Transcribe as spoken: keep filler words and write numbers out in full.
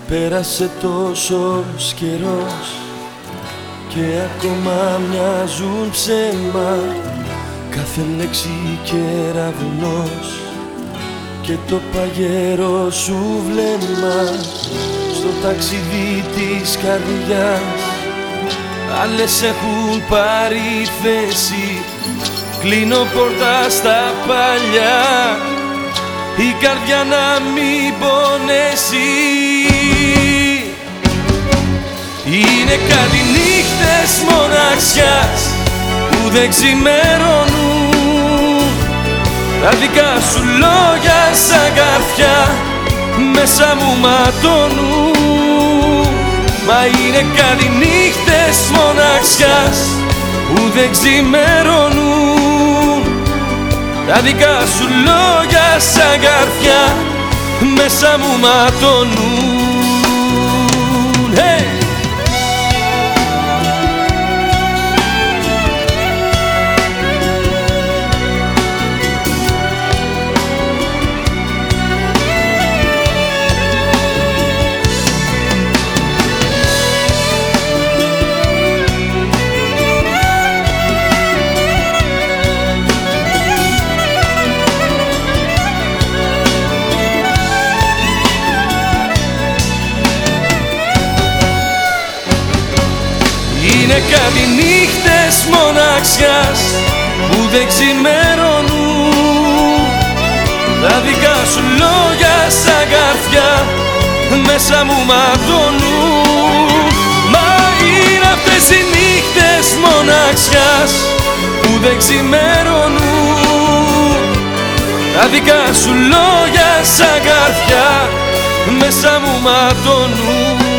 Πέρασε τόσος καιρός και ακόμα μοιάζουν ψέμα κάθε λέξη κεραυνός και το παγερό σου βλέμμα στο ταξίδι της καρδιάς. Άλλες έχουν πάρει θέση, κλείνω πόρτα στα παλιά, η καρδιά να μην πονέσει. Είναι κάτι νύχτες μοναξιάς που δεν ξημερώνουν, τα δικά σου λόγια σαν καρφιά μέσα μου ματώνουν. Μα είναι κάτι νύχτες μοναξιάς που δεν ξημερώνουν, τα δικά σου λόγια σαν καρφιά μέσα μου ματώνουν. Hey! Είναι κάτι νύχτες μοναξιάς που δεν ξημερώνουν, τα δικά σου λόγια σαν καρφιά μέσα μου ματώνουν. Μα είναι αυτές οι νύχτες μοναξιάς που δεν ξημερώνουν, τα δικά σου λόγια σαν καρφιά μέσα μου ματώνουν.